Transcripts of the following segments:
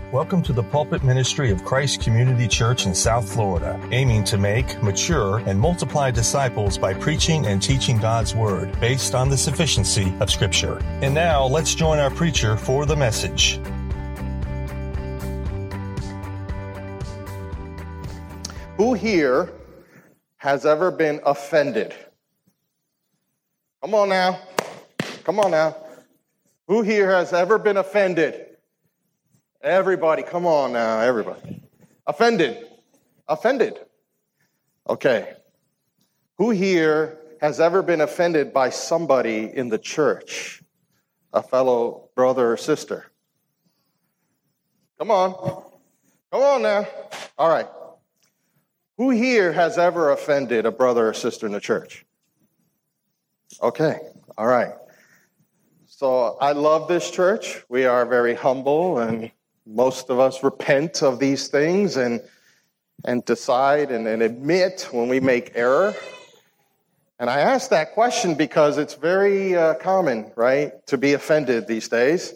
Welcome to the pulpit ministry of Christ Community Church in South Florida, aiming to make, mature, and multiply disciples by preaching and teaching God's Word based on the sufficiency of Scripture. And now, let's join our preacher for the message. Who here has ever been offended? Come on now. Come on now. Who here has ever been offended? Everybody, come on now, everybody. Offended. Offended. Okay. Who here has ever been offended by somebody in the church? A fellow brother or sister? Come on. Come on now. All right. Who here has ever offended a brother or sister in the church? Okay. All right. So I love this church. We are very humble, and most of us repent of these things and decide and admit when we make error. And I ask that question because it's very common, right, to be offended these days.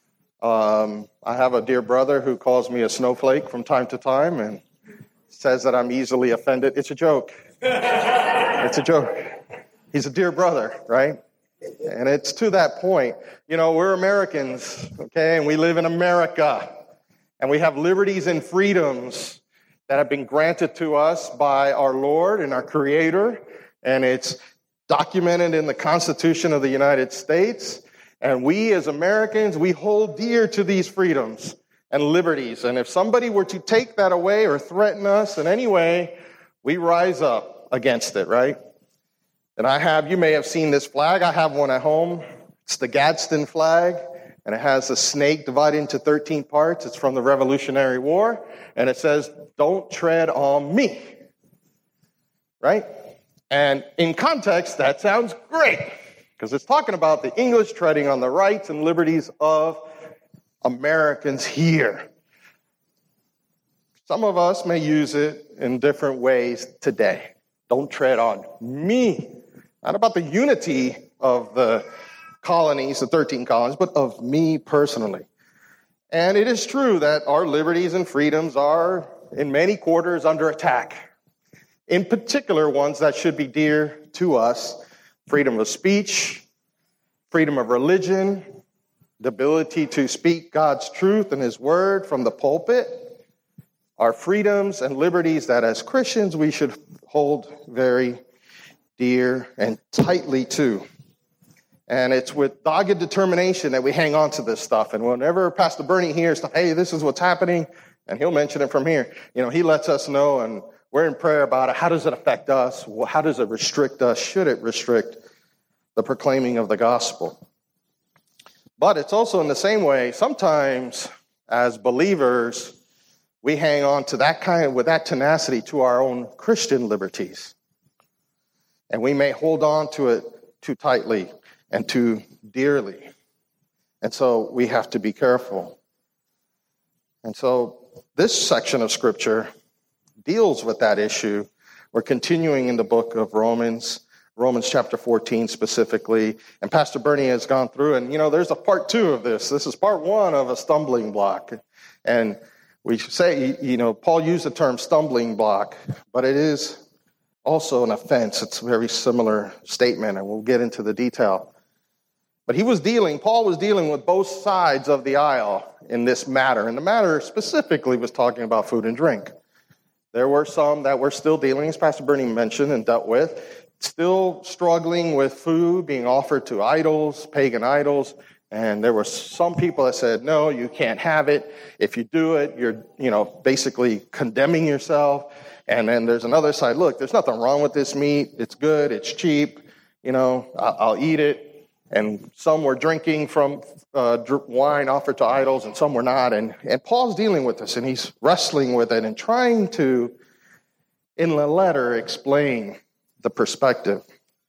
I have a dear brother who calls me a snowflake from time to time and says that I'm easily offended. It's a joke. It's a joke. He's a dear brother, right? And it's to that point. You know, we're Americans, okay, and we live in America. And we have liberties and freedoms that have been granted to us by our Lord and our Creator. And it's documented in the Constitution of the United States. And we as Americans, we hold dear to these freedoms and liberties. And if somebody were to take that away or threaten us in any way, we rise up against it, right? And you may have seen this flag. I have one at home. It's the Gadsden flag. And it has a snake divided into 13 parts. It's from the Revolutionary War. And it says, "Don't tread on me." Right? And in context, that sounds great. Because it's talking about the English treading on the rights and liberties of Americans here. Some of us may use it in different ways today. Don't tread on me. Not about the unity of the colonies, the 13 colonies, but of me personally. And it is true that our liberties and freedoms are, in many quarters, under attack. In particular, ones that should be dear to us: freedom of speech, freedom of religion, the ability to speak God's truth and His Word from the pulpit, are freedoms and liberties that as Christians we should hold very dear and tightly to. And it's with dogged determination that we hang on to this stuff. And whenever Pastor Bernie hears, hey, this is what's happening, and he'll mention it from here, he lets us know, and we're in prayer about it. How does it affect us? How does it restrict us? Should it restrict the proclaiming of the gospel? But it's also in the same way, sometimes as believers, we hang on to with that tenacity to our own Christian liberties. And we may hold on to it too tightly and too dearly. And so we have to be careful. And so this section of Scripture deals with that issue. We're continuing in the book of Romans chapter 14 specifically. And Pastor Bernie has gone through, and there's a part 2 of this. This is part 1 of a stumbling block. And we say, Paul used the term stumbling block, but it is also an offense. It's a very similar statement, and we'll get into the detail. But Paul was dealing with both sides of the aisle in this matter. And the matter specifically was talking about food and drink. There were some that were still dealing, as Pastor Bernie mentioned and dealt with, still struggling with food being offered to idols, pagan idols. And there were some people that said, no, you can't have it. If you do it, you're, basically condemning yourself. And then there's another side. Look, there's nothing wrong with this meat. It's good. It's cheap. I'll eat it. And some were drinking from wine offered to idols, and some were not. And Paul's dealing with this, and he's wrestling with it and trying to, in the letter, explain the perspective.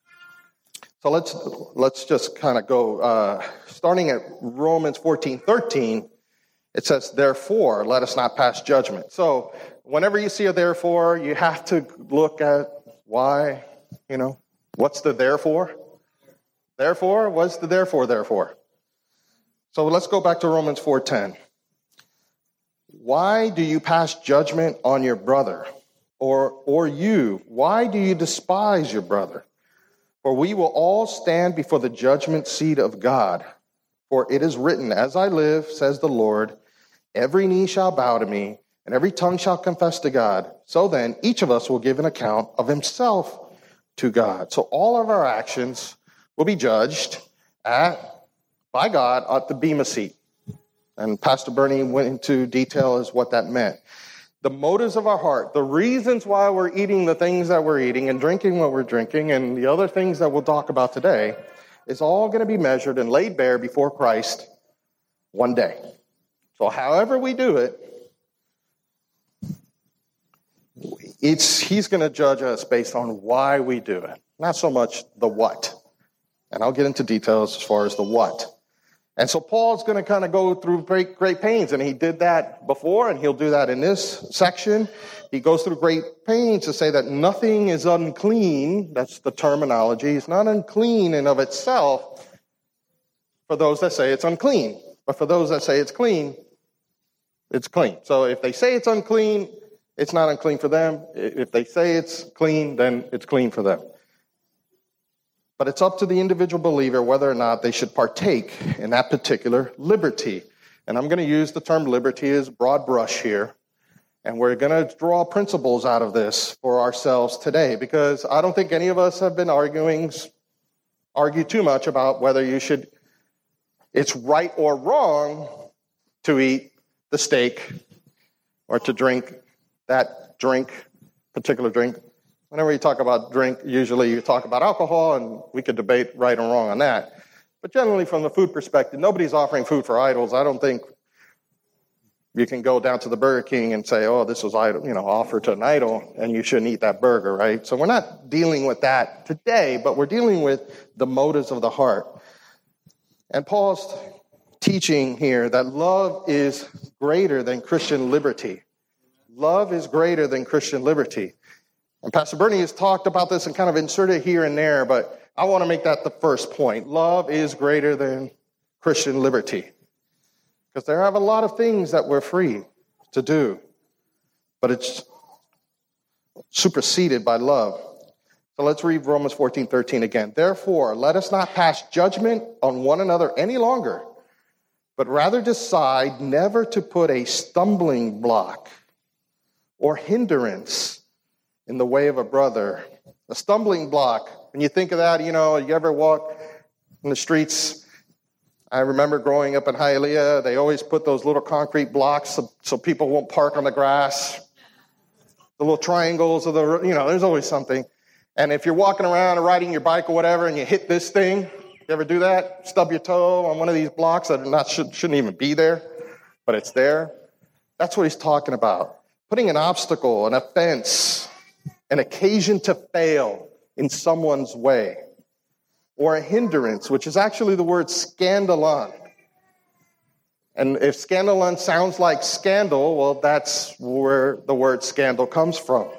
So let's just kind of go, starting at Romans 14:13, it says, "Therefore, let us not pass judgment." So whenever you see a therefore, you have to look at why, what's the therefore? Therefore, what's the therefore? So let's go back to Romans 4:10. why do you pass judgment on your brother? Or you, why do you despise your brother? For we will all stand before the judgment seat of God. For it is written, as I live, says the Lord, every knee shall bow to me, and every tongue shall confess to God. So then, each of us will give an account of himself to God. So all of our actions will be judged by God at the Bema seat. And Pastor Bernie went into detail as what that meant. The motives of our heart, the reasons why we're eating the things that we're eating and drinking what we're drinking and the other things that we'll talk about today is all going to be measured and laid bare before Christ one day. So however we do it, he's going to judge us based on why we do it, not so much the what. And I'll get into details as far as the what. And so Paul's going to kind of go through great pains, and he did that before, and he'll do that in this section. He goes through great pains to say that nothing is unclean. That's the terminology. It's not unclean in of itself for those that say it's unclean. But for those that say it's clean, it's clean. So if they say it's unclean, it's not unclean for them. If they say it's clean, then it's clean for them. But it's up to the individual believer whether or not they should partake in that particular liberty. And I'm going to use the term liberty as broad brush here. And we're going to draw principles out of this for ourselves today, because I don't think any of us have been argue too much about whether it's right or wrong to eat the steak or to drink that particular drink. Whenever you talk about drink, usually you talk about alcohol, and we could debate right or wrong on that. But generally, from the food perspective, nobody's offering food for idols. I don't think you can go down to the Burger King and say, oh, this was offered to an idol, and you shouldn't eat that burger, right? So we're not dealing with that today, but we're dealing with the motives of the heart. And Paul's teaching here that love is greater than Christian liberty. Love is greater than Christian liberty. And Pastor Bernie has talked about this and kind of inserted here and there, but I want to make that the first point. Love is greater than Christian liberty. Because there are a lot of things that we're free to do, but it's superseded by love. So let's read Romans 14:13 again. Therefore, let us not pass judgment on one another any longer, but rather decide never to put a stumbling block or hindrance in the way of a brother. A stumbling block. When you think of that, you ever walk in the streets. I remember growing up in Hialeah, they always put those little concrete blocks so people won't park on the grass. The little triangles of there's always something. And if you're walking around or riding your bike or whatever and you hit this thing, you ever do that? Stub your toe on one of these blocks that shouldn't even be there, but it's there. That's what he's talking about. Putting an obstacle, an offense, an occasion to fail in someone's way, or a hindrance, which is actually the word scandalon. And if scandalon sounds like scandal, well, that's where the word scandal comes from.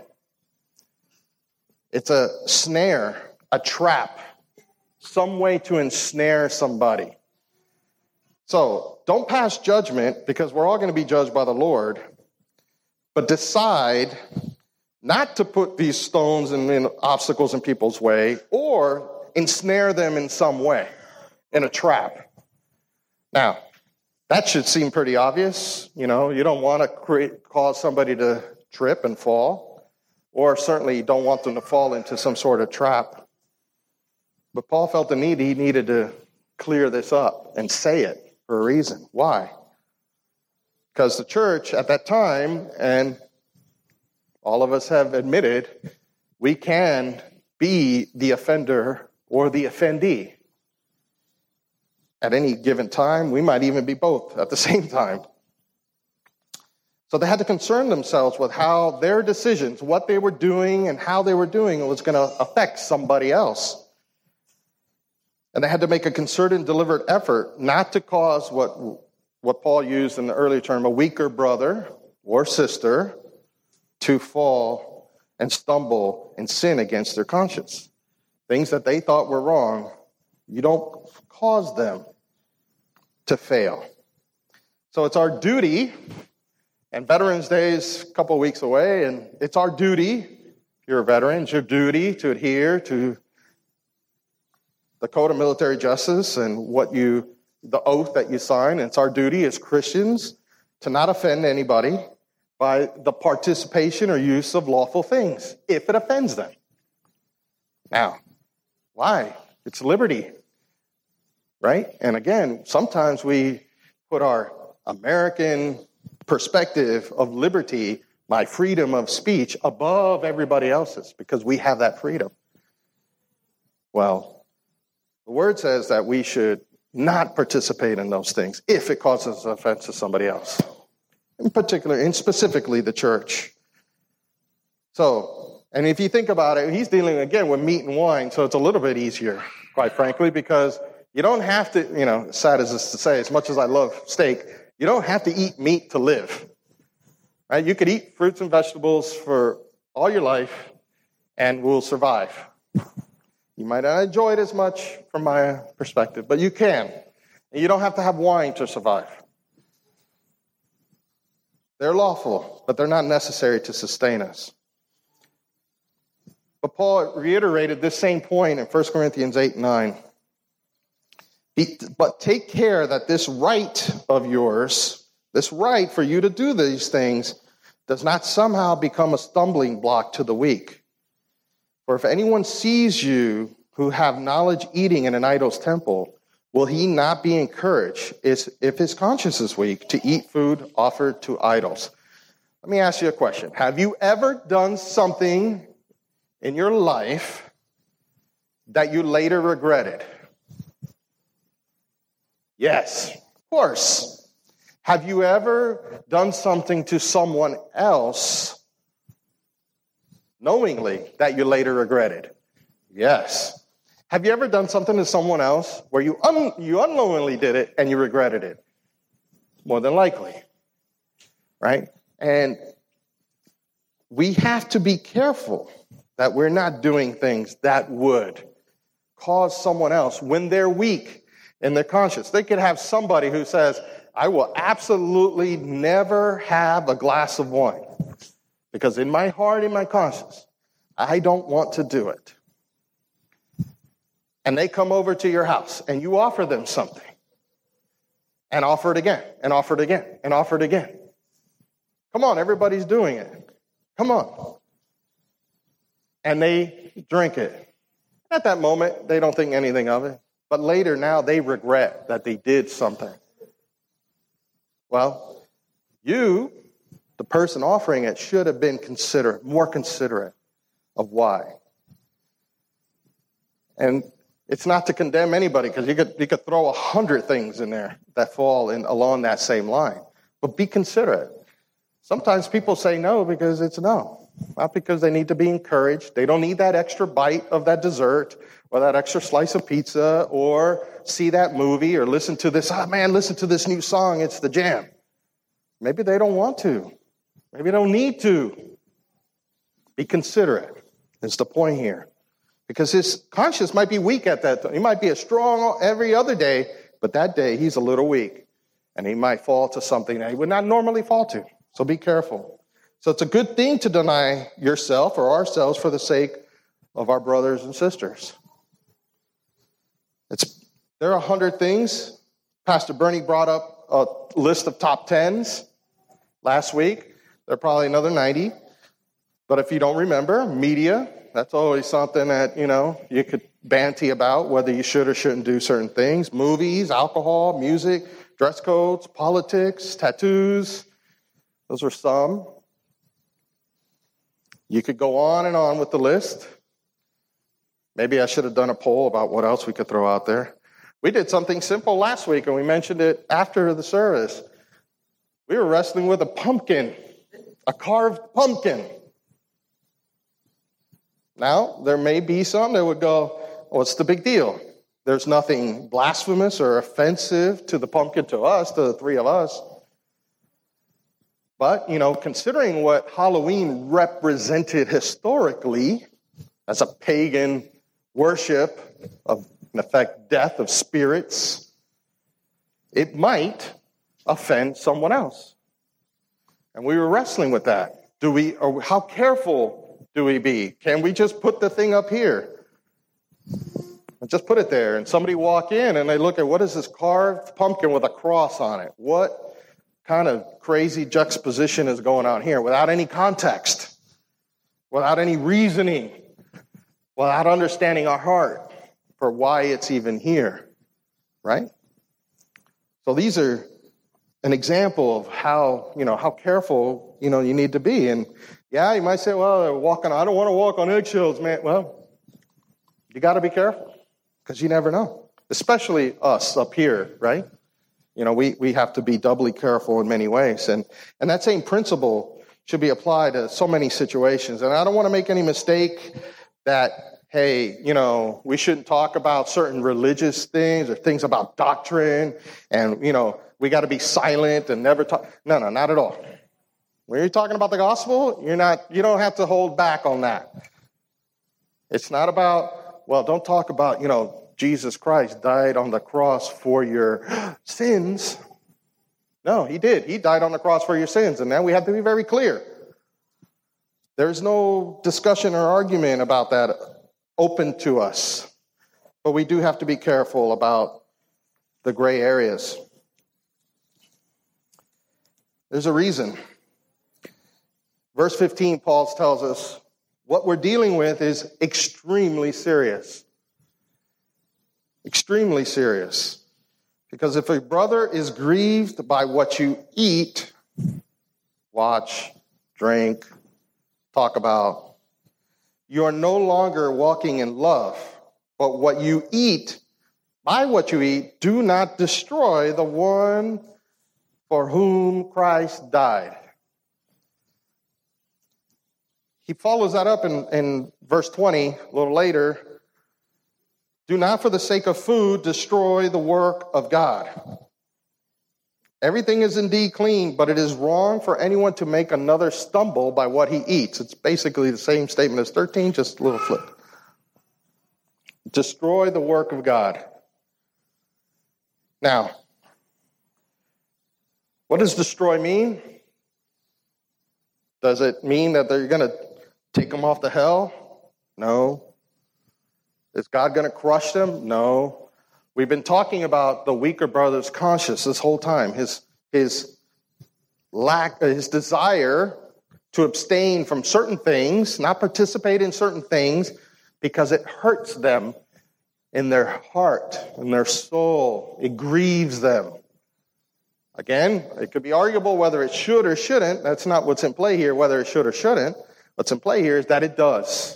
It's a snare, a trap, some way to ensnare somebody. So don't pass judgment, because we're all going to be judged by the Lord, but decide not to put these stones and obstacles in people's way or ensnare them in some way, in a trap. Now, that should seem pretty obvious. You don't want to cause somebody to trip and fall, or certainly you don't want them to fall into some sort of trap. But Paul felt the need, he needed to clear this up and say it for a reason. Why? Because the church at that time, and all of us have admitted, we can be the offender or the offendee. At any given time, we might even be both at the same time. So they had to concern themselves with how their decisions, what they were doing and how they were doing, was going to affect somebody else. And they had to make a concerted and deliberate effort not to cause what Paul used in the earlier term, a weaker brother or sister, to fall and stumble and sin against their conscience. Things that they thought were wrong, you don't cause them to fail. So it's our duty And Veterans Day is a couple of weeks away, and it's our duty, if you're a veteran, it's your duty to adhere to the Code of Military Justice and the oath that you sign. And it's our duty as Christians to not offend anybody by the participation or use of lawful things, if it offends them. Now, why? It's liberty, right? And again, sometimes we put our American perspective of liberty, my freedom of speech, above everybody else's because we have that freedom. Well, the word says that we should not participate in those things if it causes offense to somebody else, in particular, and specifically the church. So, and if you think about it, he's dealing again with meat and wine, so it's a little bit easier, quite frankly, because you don't have to, as sad as this to say, as much as I love steak, you don't have to eat meat to live. Right? You could eat fruits and vegetables for all your life and will survive. You might not enjoy it as much from my perspective, but you can. And you don't have to have wine to survive. They're lawful, but they're not necessary to sustain us. But Paul reiterated this same point in 1 Corinthians 8:9. But take care that this right of yours, this right for you to do these things, does not somehow become a stumbling block to the weak. For if anyone sees you who have knowledge eating in an idol's temple, will he not be encouraged, if his conscience is weak, to eat food offered to idols? Let me ask you a question. Have you ever done something in your life that you later regretted? Yes, of course. Have you ever done something to someone else knowingly that you later regretted? Yes. Have you ever done something to someone else where you unknowingly did it and you regretted it? More than likely, right? And we have to be careful that we're not doing things that would cause someone else, when they're weak in their conscience. They could have somebody who says, I will absolutely never have a glass of wine because in my heart, in my conscience, I don't want to do it. And they come over to your house and you offer them something and offer it again and offer it again and offer it again. Come on, everybody's doing it. Come on. And they drink it. At that moment, they don't think anything of it. But later now they regret that they did something. Well, you, the person offering it, should have been more considerate of why. And it's not to condemn anybody, because you could throw 100 things in there that fall in along that same line. But be considerate. Sometimes people say no because it's no. Not because they need to be encouraged. They don't need that extra bite of that dessert or that extra slice of pizza or see that movie or listen to this, listen to this new song, it's the jam. Maybe they don't want to. Maybe they don't need to. Be considerate is the point here. Because his conscience might be weak at that time. He might be as strong every other day, but that day he's a little weak. And he might fall to something that he would not normally fall to. So be careful. So it's a good thing to deny yourself or ourselves for the sake of our brothers and sisters. There are 100 things. Pastor Bernie brought up a list of top 10s last week. There are probably another 90. But if you don't remember, media, that's always something that, you could banty about whether you should or shouldn't do certain things. Movies, alcohol, music, dress codes, politics, tattoos. Those are some. You could go on and on with the list. Maybe I should have done a poll about what else we could throw out there. We did something simple last week, and we mentioned it after the service. We were wrestling with a pumpkin, a carved pumpkin. Now, there may be some that would go, what's the big deal? There's nothing blasphemous or offensive to the pumpkin to us, to the three of us. But, considering what Halloween represented historically as a pagan worship of, in effect, death of spirits, it might offend someone else. And we were wrestling with that. Or how careful do we be? Can we just put the thing up here? And just put it there. And somebody walk in and they look at, what is this carved pumpkin with a cross on it? What kind of crazy juxtaposition is going on here without any context, without any reasoning, without understanding our heart for why it's even here, right? So these are an example of how careful, you need to be. And yeah, you might say, well, I don't want to walk on eggshells, man. Well, you got to be careful because you never know, especially us up here, right? We have to be doubly careful in many ways. And that same principle should be applied to so many situations. And I don't want to make any mistake that, hey, we shouldn't talk about certain religious things or things about doctrine and, we got to be silent and never talk. No, not at all. When you're talking about the gospel, you don't have to hold back on that. It's not about, don't talk about, Jesus Christ died on the cross for your sins. No, he did. He died on the cross for your sins. And now we have to be very clear. There's no discussion or argument about that open to us. But we do have to be careful about the gray areas. There's a reason. Verse 15, Paul tells us what we're dealing with is extremely serious. Extremely serious. Because if a brother is grieved by what you eat, watch, drink, talk about, you are no longer walking in love. But what you eat, by what you eat, do not destroy the one for whom Christ died. He follows that up in verse 20, a little later. Do not for the sake of food destroy the work of God. Everything is indeed clean, but it is wrong for anyone to make another stumble by what he eats. It's basically the same statement as 13, just a little flip. Destroy the work of God. Now, what does destroy mean? Does it mean that they're going to take them off to hell? No. Is God going to crush them? No. We've been talking about the weaker brother's conscience this whole time. His desire to abstain from certain things, not participate in certain things, because it hurts them in their heart, in their soul. It grieves them. Again, it could be arguable whether it should or shouldn't. That's not what's in play here, whether it should or shouldn't. What's in play here is that it does.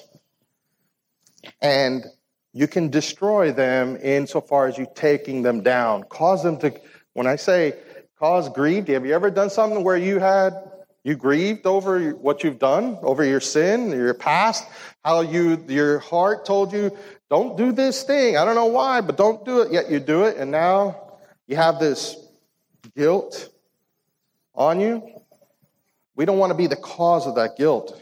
And you can destroy them insofar as you taking them down. Cause them to, when I say cause grief, have you ever done something where you grieved over what you've done, over your sin, your past, how your heart told you, don't do this thing. I don't know why, but don't do it, yet you do it, and now you have this guilt on you. We don't want to be the cause of that guilt.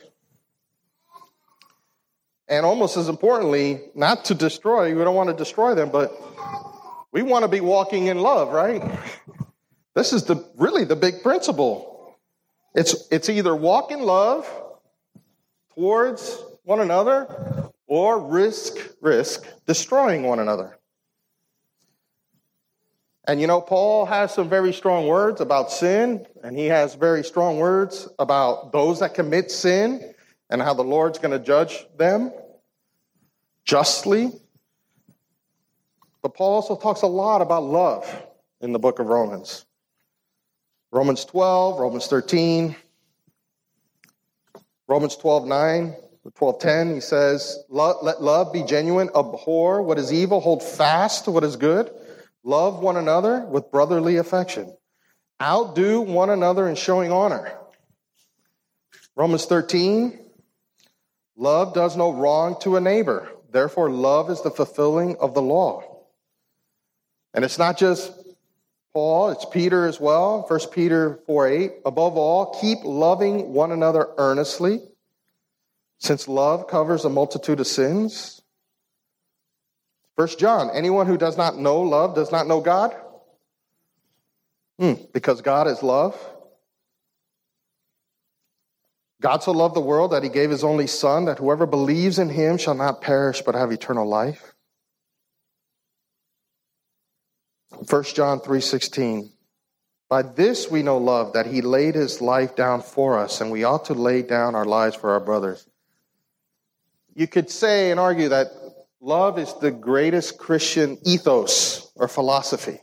And almost as importantly, not to destroy, we don't want to destroy them, but we want to be walking in love, right? This is really the big principle. It's either walk in love towards one another or risk destroying one another. And Paul has some very strong words about sin, and he has very strong words about those that commit sin and how the Lord's going to judge them justly. But Paul also talks a lot about love in the book of Romans. Romans 12, Romans 13, Romans 12:9, 12:10, he says, let love be genuine, abhor what is evil, hold fast to what is good. Love one another with brotherly affection. Outdo one another in showing honor. Romans 13, love does no wrong to a neighbor. Therefore, love is the fulfilling of the law. And it's not just Paul, it's Peter as well. 1 Peter 4:8, above all, keep loving one another earnestly, since love covers a multitude of sins. 1 John, anyone who does not know love does not know God. Because God is love. God so loved the world that he gave his only Son, that whoever believes in him shall not perish but have eternal life. 1 John 3:16. By this we know love, that he laid his life down for us, and we ought to lay down our lives for our brothers. You could say and argue that love is the greatest Christian ethos or philosophy.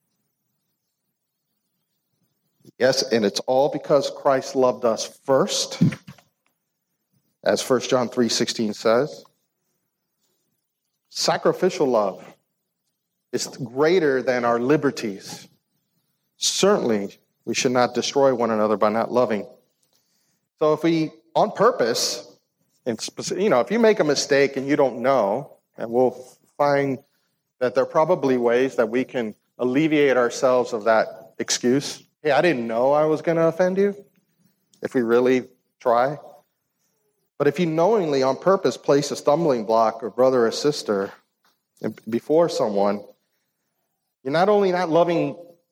Yes, and it's all because Christ loved us first, as 1 John 3:16 says. Sacrificial love is greater than our liberties. Certainly, we should not destroy one another by not loving. So if we, on purpose, if you make a mistake and you don't know, and we'll find that there are probably ways that we can alleviate ourselves of that excuse. Hey, I didn't know I was going to offend you, if we really try. But if you knowingly, on purpose, place a stumbling block or brother or sister before someone, you're not only not loving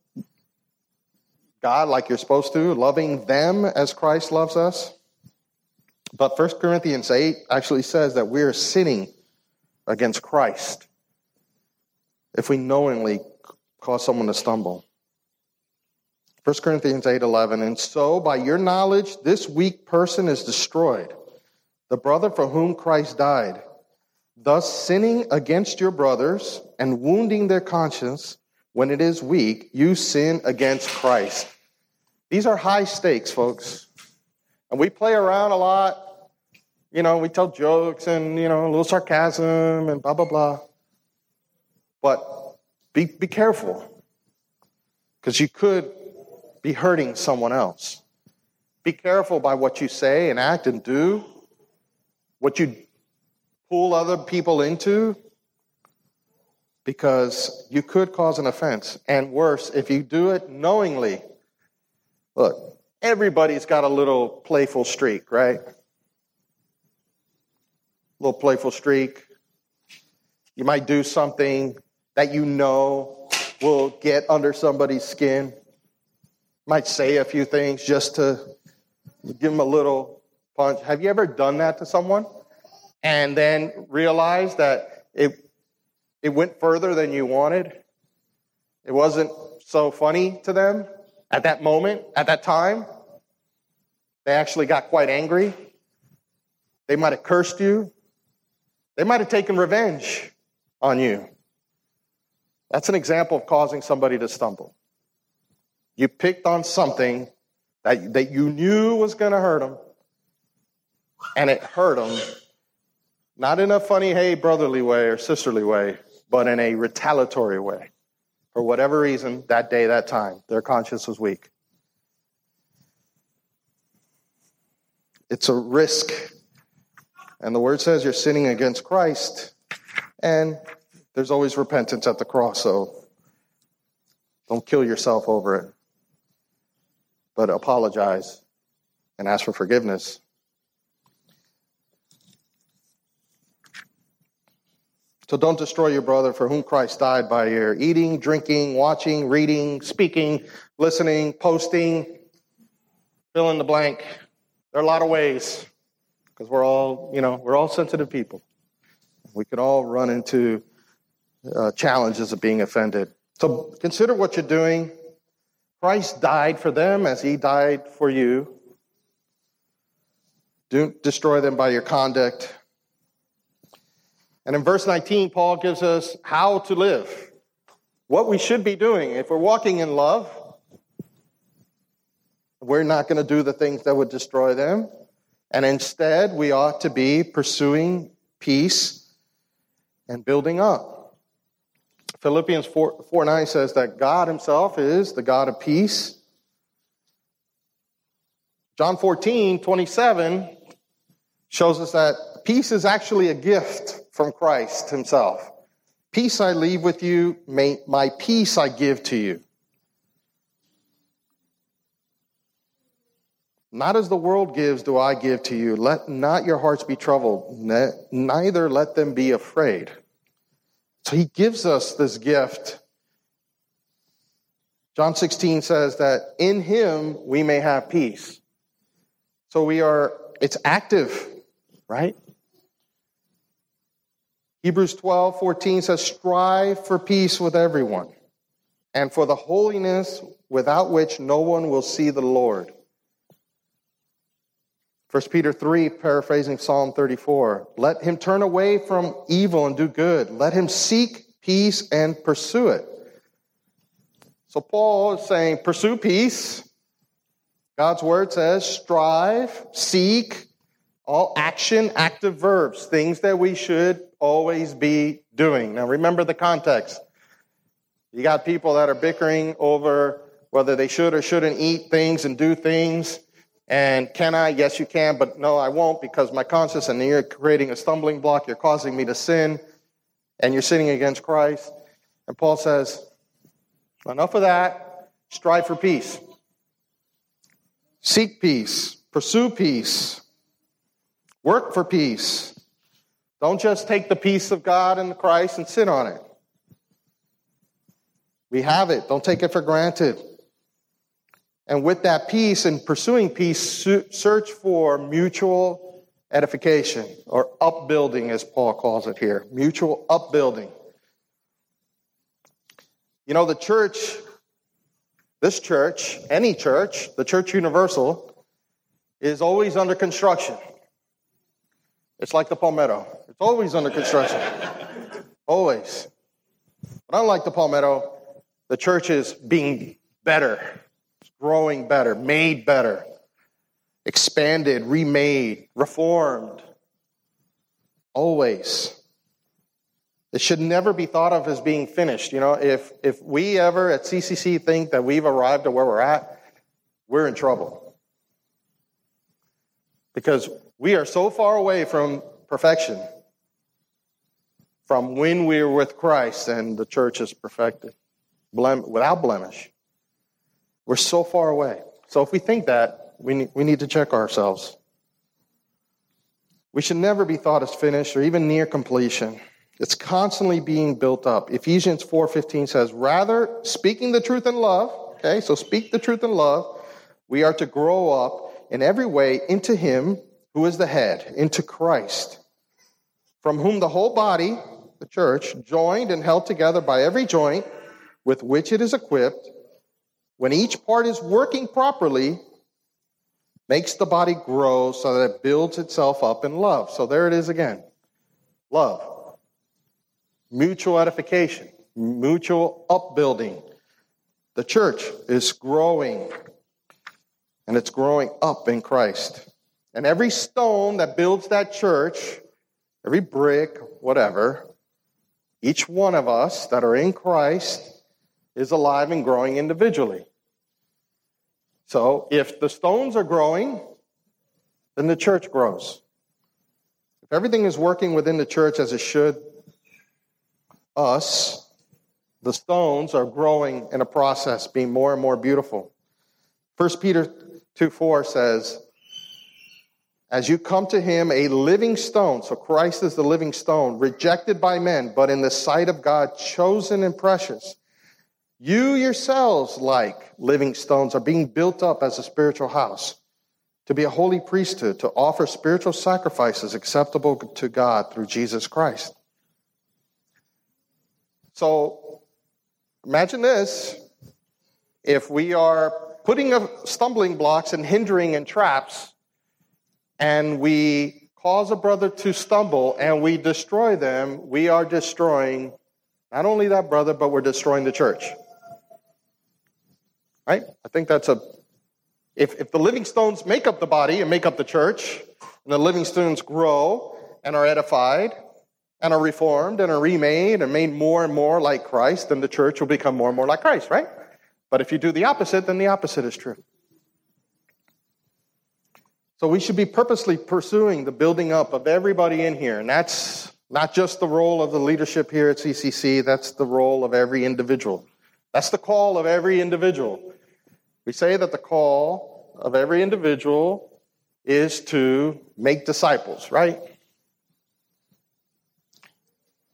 God like you're supposed to, loving them as Christ loves us, but 1 Corinthians 8 actually says that we are sinning against Christ if we knowingly cause someone to stumble. 1 Corinthians 8:11, and so by your knowledge, this weak person is destroyed, the brother for whom Christ died. Thus sinning against your brothers and wounding their conscience when it is weak, you sin against Christ. These are high stakes, folks. And we play around a lot. We tell jokes and, a little sarcasm and blah, blah, blah. But be careful, because you could be hurting someone else. Be careful by what you say and act and do, what you pull other people into, because you could cause an offense. And worse, if you do it knowingly. Look, everybody's got a little playful streak, right? Little playful streak. You might do something that you know will get under somebody's skin. Might say a few things just to give them a little punch. Have you ever done that to someone and then realized that it went further than you wanted? It wasn't so funny to them at that moment, at that time. They actually got quite angry. They might have cursed you. They might have taken revenge on you. That's an example of causing somebody to stumble. You picked on something that you knew was going to hurt them, and it hurt them, not in a funny, hey, brotherly way or sisterly way, but in a retaliatory way. For whatever reason, that day, that time, their conscience was weak. It's a risk. And the word says you're sinning against Christ, and there's always repentance at the cross, so don't kill yourself over it. But apologize and ask for forgiveness. So don't destroy your brother for whom Christ died by your eating, drinking, watching, reading, speaking, listening, posting, fill in the blank. There are a lot of ways, because we're all sensitive people. We could all run into challenges of being offended. So consider what you're doing. Christ died for them as he died for you. Don't destroy them by your conduct. And in verse 19, Paul gives us how to live, what we should be doing. If we're walking in love, we're not going to do the things that would destroy them. And instead, we ought to be pursuing peace and building up. Philippians 4:9 says that God himself is the God of peace. John 14:27 shows us that peace is actually a gift from Christ himself. Peace I leave with you, my peace I give to you. Not as the world gives do I give to you. Let not your hearts be troubled, neither let them be afraid. So he gives us this gift. John 16 says that in him we may have peace. So it's active, right? Hebrews 12:14 says, strive for peace with everyone, and for the holiness without which no one will see the Lord. 1 Peter 3, paraphrasing Psalm 34, let him turn away from evil and do good. Let him seek peace and pursue it. So Paul is saying, pursue peace. God's word says, strive, seek, all action, active verbs, things that we should always be doing. Now remember the context. You got people that are bickering over whether they should or shouldn't eat things and do things. And can I? Yes, you can, but no, I won't because my conscience, and you're creating a stumbling block. You're causing me to sin, and you're sinning against Christ. And Paul says, enough of that. Strive for peace. Seek peace. Pursue peace. Work for peace. Don't just take the peace of God and Christ and sit on it. We have it. Don't take it for granted. And with that peace and pursuing peace, search for mutual edification, or upbuilding, as Paul calls it here. Mutual upbuilding. You know, the church, this church, any church, the Church Universal, is always under construction. It's like the Palmetto. It's always under construction. Always. But unlike the Palmetto, the church is being better. Growing better, made better, expanded, remade, reformed. Always. It should never be thought of as being finished. You know, if we ever at CCC think that we've arrived at where we're at, we're in trouble. Because we are so far away from perfection, from when we were with Christ and the church is perfected, without blemish. We're so far away. So if we think that, we need to check ourselves. We should never be thought as finished or even near completion. It's constantly being built up. Ephesians 4:15 says, rather, speaking the truth in love, okay, so speak the truth in love, we are to grow up in every way into him who is the head, into Christ, from whom the whole body, the church, joined and held together by every joint with which it is equipped, when each part is working properly, makes the body grow so that it builds itself up in love. So there it is again. Love. Mutual edification. Mutual upbuilding. The church is growing. And it's growing up in Christ. And every stone that builds that church, every brick, whatever, each one of us that are in Christ is alive and growing individually. So if the stones are growing, then the church grows. If everything is working within the church as it should, the stones are growing in a process, being more and more beautiful. 1 Peter 2:4 says, as you come to him, a living stone, so Christ is the living stone, rejected by men, but in the sight of God, chosen and precious. You yourselves, like living stones, are being built up as a spiritual house, to be a holy priesthood, to offer spiritual sacrifices acceptable to God through Jesus Christ. So, imagine this. If we are putting up stumbling blocks and hindering and traps, and we cause a brother to stumble and we destroy them, we are destroying not only that brother, but we're destroying the church. Right? I think that's if the living stones make up the body and make up the church, and the living stones grow and are edified and are reformed and are remade and made more and more like Christ, then the church will become more and more like Christ, right? But if you do the opposite, then the opposite is true. So we should be purposely pursuing the building up of everybody in here, and that's not just the role of the leadership here at CCC, that's the role of every individual. That's the call of every individual. We say that the call of every individual is to make disciples, right?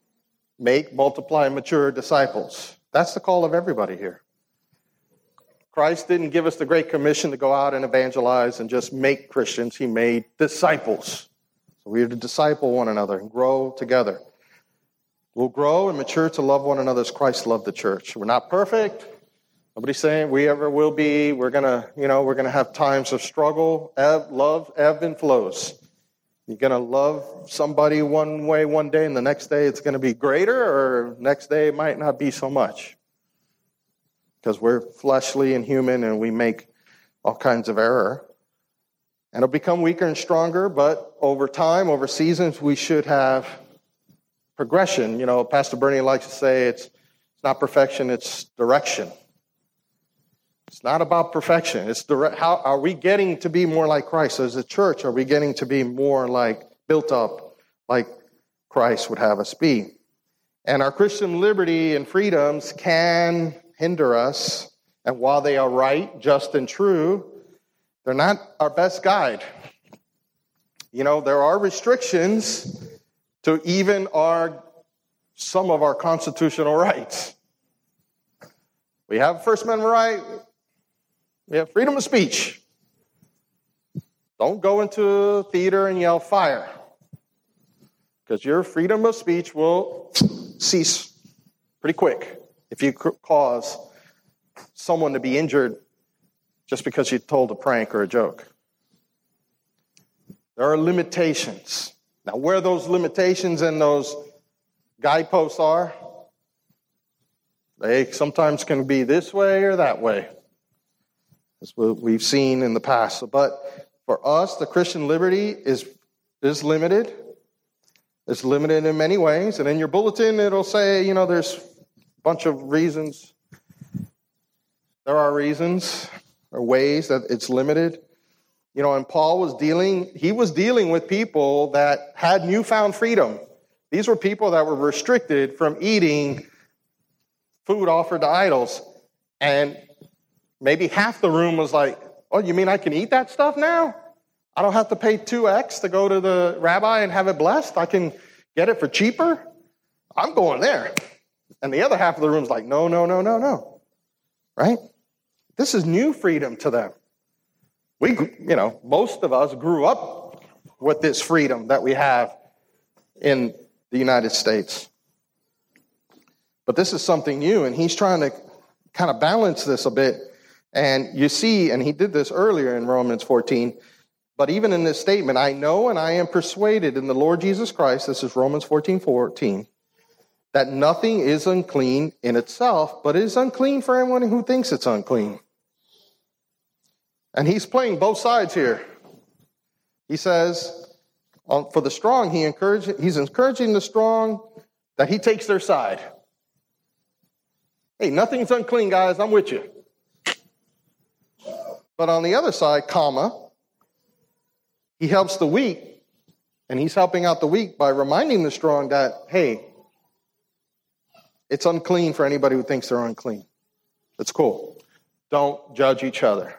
Make, multiply, and mature disciples. That's the call of everybody here. Christ didn't give us the Great Commission to go out and evangelize and just make Christians. He made disciples. So we are to disciple one another and grow together. We'll grow and mature to love one another as Christ loved the church. We're not perfect. Nobody's saying we ever will be. We're gonna have times of struggle. Love ebb and flows. You're gonna love somebody one way one day, and the next day it's gonna be greater, or next day it might not be so much. Because we're fleshly and human, and we make all kinds of error. And it'll become weaker and stronger, but over time, over seasons, we should have progression. You know, Pastor Bernie likes to say it's not perfection, it's direction. It's not about perfection. It's how are we getting to be more like Christ? As a church, are we getting to be more like, built up like Christ would have us be? And our Christian liberty and freedoms can hinder us. And while they are right, just, and true, they're not our best guide. You know, there are restrictions to even some of our constitutional rights. We have First Amendment right. We have freedom of speech. Don't go into a theater and yell fire, because your freedom of speech will cease pretty quick if you cause someone to be injured just because you told a prank or a joke. There are limitations. Now, where those limitations and those guideposts are, they sometimes can be this way or that way. That's what we've seen in the past. But for us, the Christian liberty is limited. It's limited in many ways. And in your bulletin, it'll say, you know, there's a bunch of reasons. There are reasons or ways that it's limited. You know, and Paul was dealing with people that had newfound freedom. These were people that were restricted from eating food offered to idols. And maybe half the room was like, oh, you mean I can eat that stuff now? I don't have to pay 2x to go to the rabbi and have it blessed? I can get it for cheaper? I'm going there. And the other half of the room's like, no. Right? This is new freedom to them. Most of us grew up with this freedom that we have in the United States. But this is something new, and he's trying to kind of balance this a bit. And you see, and he did this earlier in Romans 14, but even in this statement, I know and I am persuaded in the Lord Jesus Christ, this is Romans 14:14, that nothing is unclean in itself, but is unclean for anyone who thinks it's unclean. And he's playing both sides here. He says, for the strong, he's encouraging the strong that he takes their side. Hey, nothing's unclean, guys. I'm with you. But on the other side, he helps the weak, and he's helping out the weak by reminding the strong that, hey, it's unclean for anybody who thinks they're unclean. It's cool. Don't judge each other.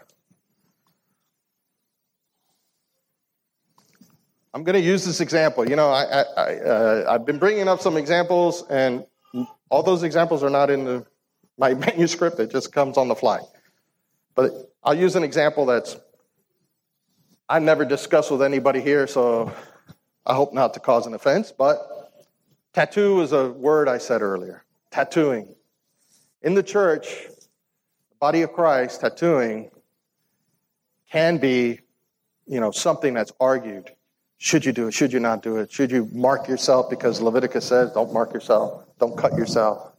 I'm going to use this example. You know, I've been bringing up some examples, and all those examples are not in my manuscript. It just comes on the fly. But I'll use an example that's I never discussed with anybody here, so I hope not to cause an offense. But tattoo is a word I said earlier. Tattooing. In the church, the body of Christ, tattooing can be, something that's argued. Should you do it? Should you not do it? Should you mark yourself? Because Leviticus says, don't mark yourself. Don't cut yourself.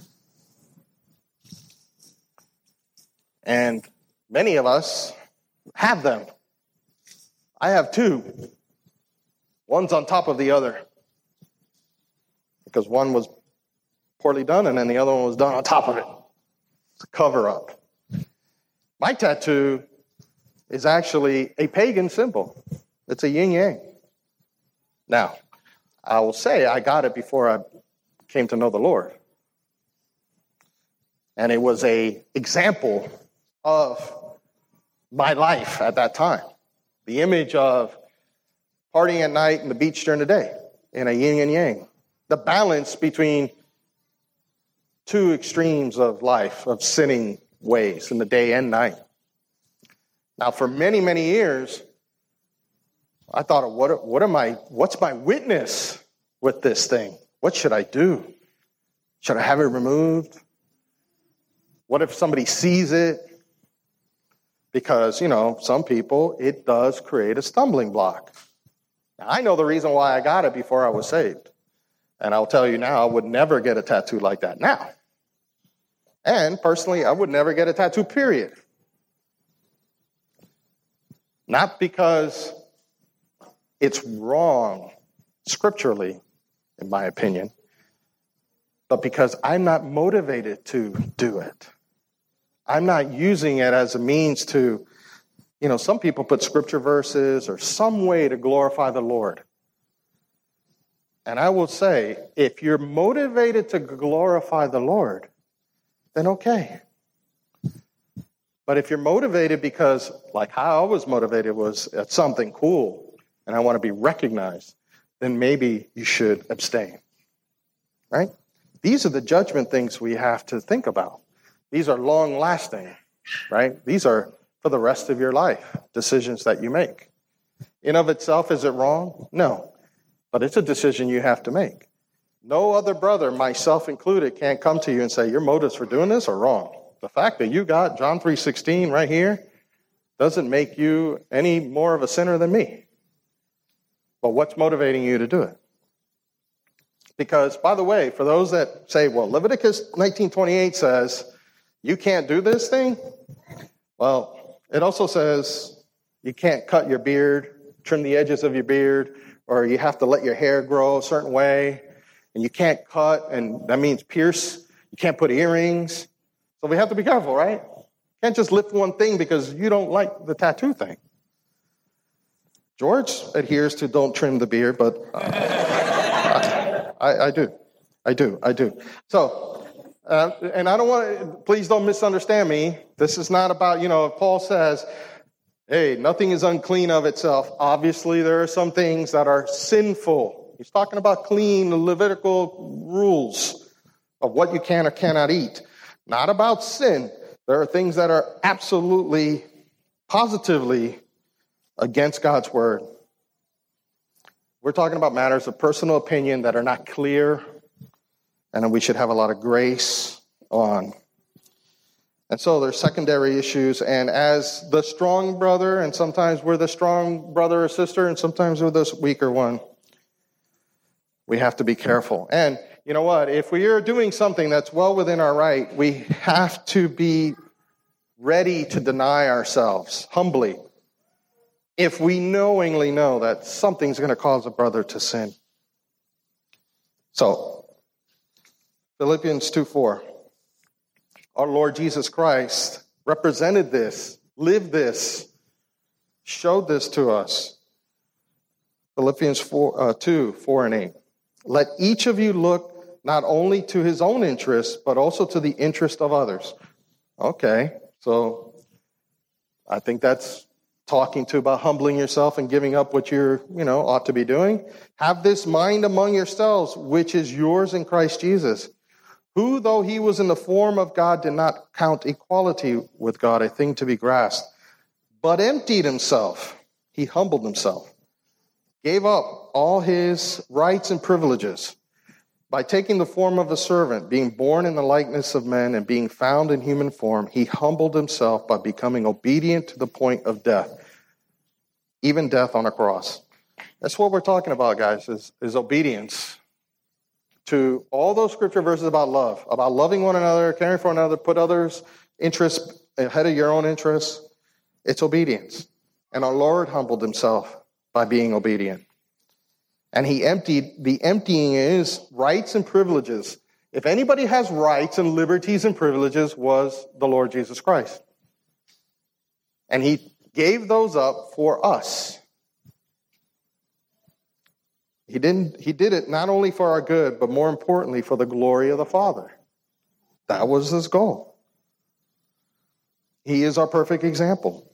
And many of us have them. I have two. One's on top of the other. Because one was poorly done, and then the other one was done on top of it. It's a cover-up. My tattoo is actually a pagan symbol. It's a yin-yang. Now, I will say I got it before I came to know the Lord. And it was an example of my life at that time. The image of partying at night and the beach during the day in a yin and yang. The balance between two extremes of life, of sinning ways in the day and night. Now, for many, many years, I thought, what's my witness with this thing? What should I do? Should I have it removed? What if somebody sees it? Because, some people, it does create a stumbling block. Now, I know the reason why I got it before I was saved. And I'll tell you now, I would never get a tattoo like that now. And personally, I would never get a tattoo, period. Not because it's wrong scripturally, in my opinion, but because I'm not motivated to do it. I'm not using it as a means to, some people put scripture verses or some way to glorify the Lord. And I will say, if you're motivated to glorify the Lord, then okay. But if you're motivated because, like how I was motivated was at something cool and I want to be recognized, then maybe you should abstain. Right? These are the judgment things we have to think about. These are long-lasting, right? These are for the rest of your life, decisions that you make. In of itself, is it wrong? No. But it's a decision you have to make. No other brother, myself included, can't come to you and say, your motives for doing this are wrong. The fact that you got John 3:16 right here doesn't make you any more of a sinner than me. But what's motivating you to do it? Because, by the way, for those that say, well, Leviticus 19:28 says, you can't do this thing. Well, it also says you can't cut your beard, trim the edges of your beard, or you have to let your hair grow a certain way, and you can't cut, and that means pierce. You can't put earrings. So we have to be careful, right? You can't just lift one thing because you don't like the tattoo thing. George adheres to don't trim the beard, but I do. So, and I don't want to, please don't misunderstand me. This is not about, if Paul says, hey, nothing is unclean of itself. Obviously, there are some things that are sinful. He's talking about clean Levitical rules of what you can or cannot eat. Not about sin. There are things that are absolutely, positively against God's word. We're talking about matters of personal opinion that are not clear and we should have a lot of grace on. And so there's secondary issues, and as the strong brother, and sometimes we're the strong brother or sister, and sometimes we're the weaker one, we have to be careful. And you know what? If we are doing something that's well within our right, we have to be ready to deny ourselves humbly if we knowingly know that something's going to cause a brother to sin. So, Philippians 2:4. Our Lord Jesus Christ represented this, lived this, showed this to us. Philippians 2:4-8. Let each of you look not only to his own interests, but also to the interest of others. Okay, so I think that's talking to about humbling yourself and giving up what you're, ought to be doing. Have this mind among yourselves, which is yours in Christ Jesus, who, though he was in the form of God, did not count equality with God a thing to be grasped, but emptied himself. He humbled himself, gave up all his rights and privileges by taking the form of a servant, being born in the likeness of men and being found in human form. He humbled himself by becoming obedient to the point of death, even death on a cross. That's what we're talking about, guys, is obedience to all those scripture verses about love, about loving one another, caring for one another, put others' interests ahead of your own interests. It's obedience. And our Lord humbled himself by being obedient. And the emptying is rights and privileges. If anybody has rights and liberties and privileges, was the Lord Jesus Christ. And he gave those up for us. He did it not only for our good, but more importantly, for the glory of the Father. That was his goal. He is our perfect example.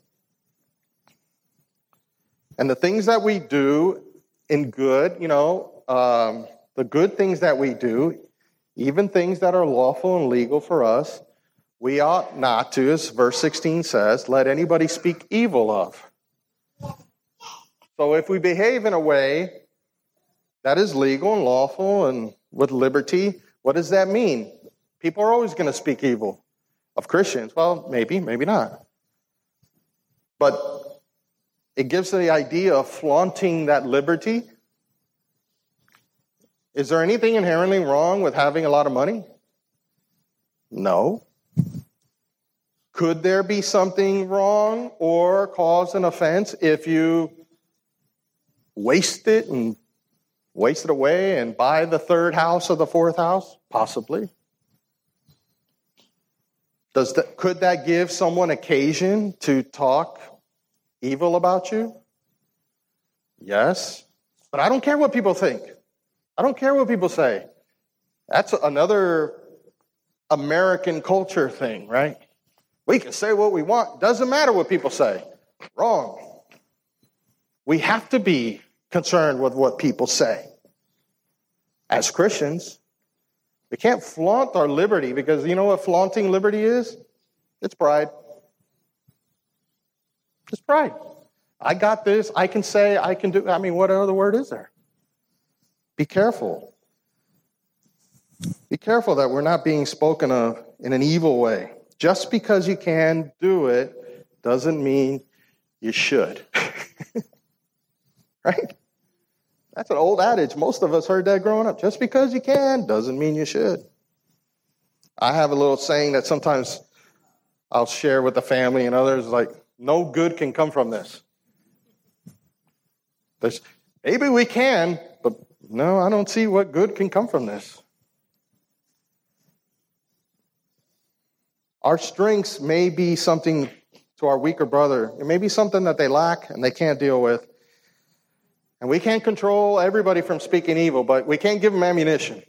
And the things that we do in good, the good things that we do, even things that are lawful and legal for us, we ought not to, as verse 16 says, let anybody speak evil of. So if we behave in a way that is legal and lawful and with liberty, what does that mean? People are always going to speak evil of Christians. Well, maybe, maybe not. But it gives the idea of flaunting that liberty. Is there anything inherently wrong with having a lot of money? No. Could there be something wrong or cause an offense if you waste it and waste it away and buy the third house or the fourth house? Possibly. Could that give someone occasion to talk evil about you? Yes. But I don't care what people think. I don't care what people say. That's another American culture thing, right? We can say what we want. Doesn't matter what people say. Wrong. We have to be concerned with what people say. As Christians, we can't flaunt our liberty because you know what flaunting liberty is? It's pride. It's pride. I got this. I can say, I can do. I mean, what other word is there? Be careful. Be careful that we're not being spoken of in an evil way. Just because you can do it doesn't mean you should. Right? That's an old adage. Most of us heard that growing up. Just because you can doesn't mean you should. I have a little saying that sometimes I'll share with the family and others, like, no good can come from this. Maybe we can, but no, I don't see what good can come from this. Our strengths may be something to our weaker brother. It may be something that they lack and they can't deal with. And we can't control everybody from speaking evil, but we can't give them ammunition.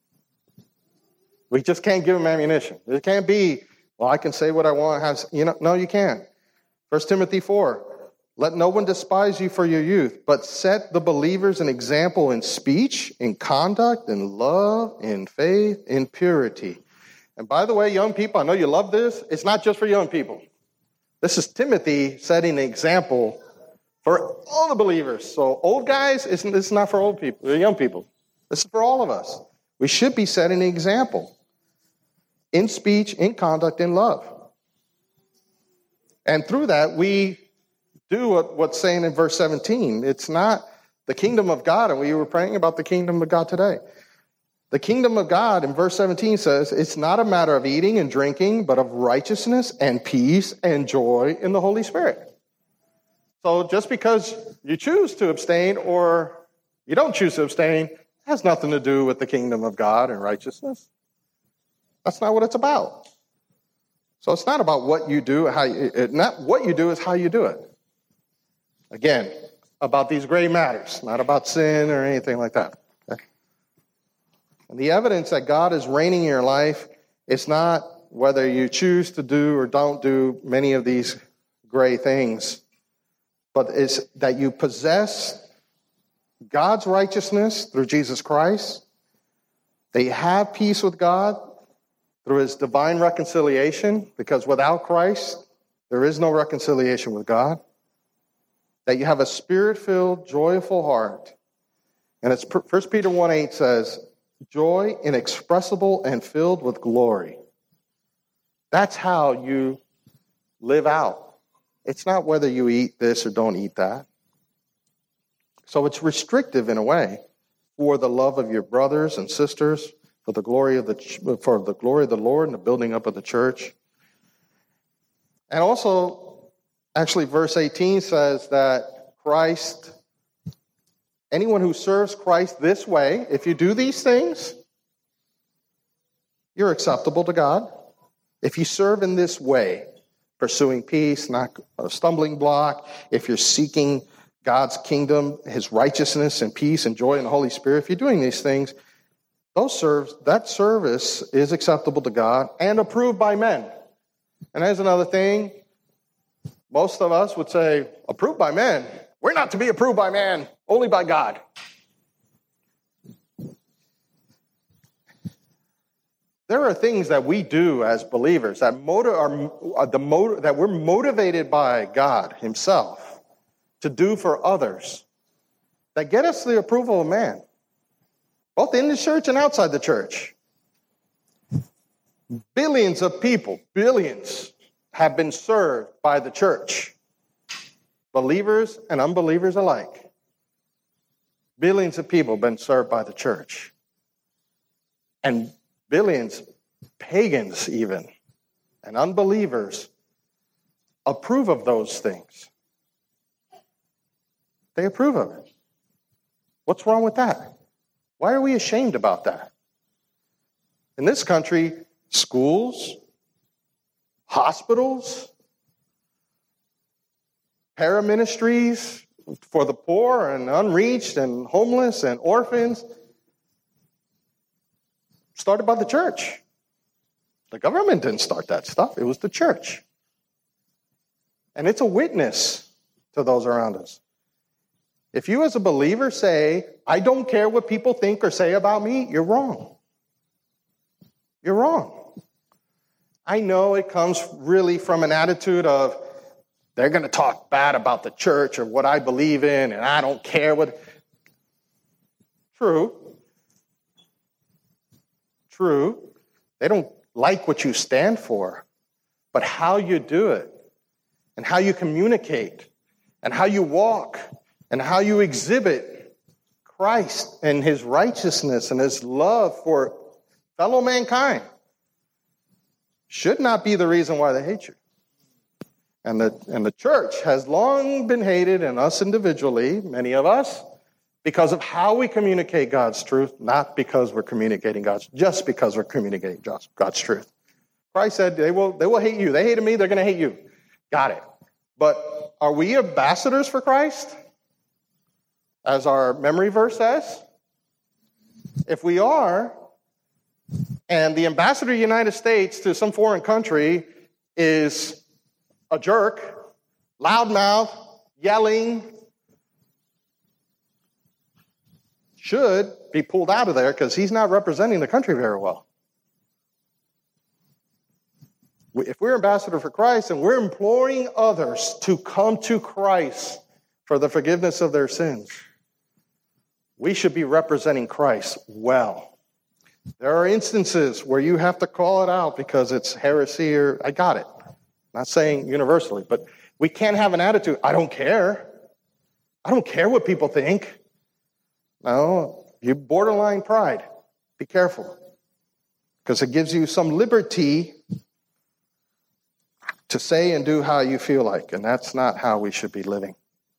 We just can't give them ammunition. It can't be, well, I can say what I want. No, you can't. 1 Timothy 4, let no one despise you for your youth, but set the believers an example in speech, in conduct, in love, in faith, in purity. And by the way, young people, I know you love this. It's not just for young people. This is Timothy setting an example for all the believers. So old guys, this is not for old people, young people. This is for all of us. We should be setting an example in speech, in conduct, in love. And through that, we do what's saying in verse 17. It's not the kingdom of God, and we were praying about the kingdom of God today. The kingdom of God in verse 17 says, it's not a matter of eating and drinking, but of righteousness and peace and joy in the Holy Spirit. So just because you choose to abstain or you don't choose to abstain has nothing to do with the kingdom of God and righteousness. That's not what it's about. So it's not about what you do, not what you do, is how you do it. Again, about these gray matters, not about sin or anything like that. Okay? And the evidence that God is reigning in your life is not whether you choose to do or don't do many of these gray things, but it's that you possess God's righteousness through Jesus Christ, that you have peace with God through his divine reconciliation, because without Christ, there is no reconciliation with God, that you have a spirit-filled, joyful heart. And it's 1 Peter 1:8 says, joy inexpressible and filled with glory. That's how you live out. It's not whether you eat this or don't eat that. So it's restrictive in a way for the love of your brothers and sisters, for the glory of the Lord and the building up of the church. And also, actually, verse 18 says that Christ, anyone who serves Christ this way, if you do these things, you're acceptable to God. If you serve in this way, pursuing peace, not a stumbling block, if you're seeking God's kingdom, his righteousness and peace and joy in the Holy Spirit, if you're doing these things, that service is acceptable to God and approved by men. And there's another thing. Most of us would say, approved by men. We're not to be approved by man, only by God. There are things that we do as believers that that we're motivated by God himself to do for others that get us the approval of man, both in the church and outside the church. Billions of people, billions, have been served by the church, believers and unbelievers alike. Billions of people have been served by the church. And billions, pagans even, and unbelievers approve of those things. They approve of it. What's wrong with that? Why are we ashamed about that? In this country, schools, hospitals, paraministries for the poor and unreached and homeless and orphans started by the church. The government didn't start that stuff. It was the church. And it's a witness to those around us. If you as a believer say, I don't care what people think or say about me, you're wrong. You're wrong. I know it comes really from an attitude of, they're going to talk bad about the church or what I believe in, and I don't care what. True. They don't like what you stand for. But how you do it, and how you communicate, and how you walk, and how you exhibit Christ and his righteousness and his love for fellow mankind should not be the reason why they hate you. And the church has long been hated, and us individually, many of us, because of how we communicate God's truth, not because we're communicating just because we're communicating God's truth. Christ said they will hate you. They hated me, they're going to hate you. Got it. But are we ambassadors for Christ? As our memory verse says? If we are, and the ambassador of the United States to some foreign country is a jerk, loudmouth, yelling, should be pulled out of there because he's not representing the country very well. If we're ambassador for Christ and we're imploring others to come to Christ for the forgiveness of their sins, we should be representing Christ well. There are instances where you have to call it out because it's heresy or, I got it. Not saying universally, but we can't have an attitude, I don't care. I don't care what people think. No, you borderline pride. Be careful. Because it gives you some liberty to say and do how you feel like, and that's not how we should be living.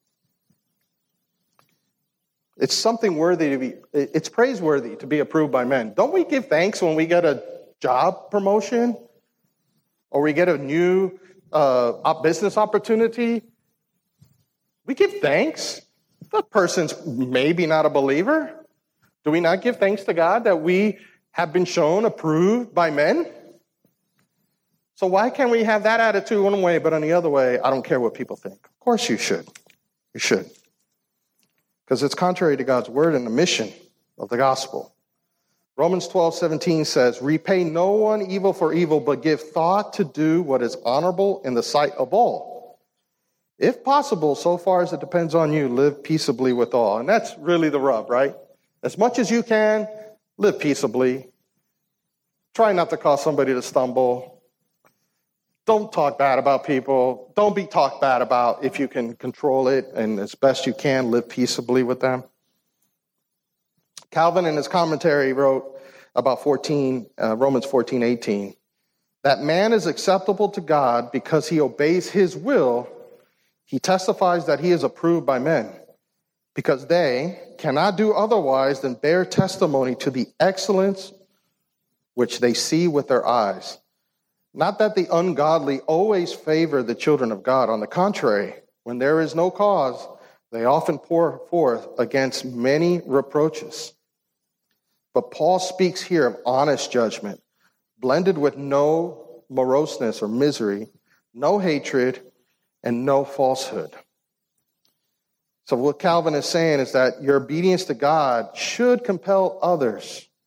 It's something it's praiseworthy to be approved by men. Don't we give thanks when we get a job promotion or we get a new business opportunity? We give thanks. That person's maybe not a believer. Do we not give thanks to God that we have been shown approved by men? So why can't we have that attitude one way, but on the other way, I don't care what people think? Of course you should. You should. Because it's contrary to God's word and the mission of the gospel. Romans 12:17 says, repay no one evil for evil, but give thought to do what is honorable in the sight of all. If possible, so far as it depends on you, live peaceably with all. And that's really the rub, right? As much as you can, live peaceably. Try not to cause somebody to stumble. Don't talk bad about people. Don't be talked bad about if you can control it, and as best you can, live peaceably with them. Calvin, in his commentary, wrote about Romans 14:18, that man is acceptable to God because he obeys his will. He testifies that he is approved by men because they cannot do otherwise than bear testimony to the excellence which they see with their eyes. Not that the ungodly always favor the children of God. On the contrary, when there is no cause, they often pour forth against many reproaches. But Paul speaks here of honest judgment, blended with no moroseness or misery, no hatred, and no falsehood. So what Calvin is saying is that your obedience to God should compel others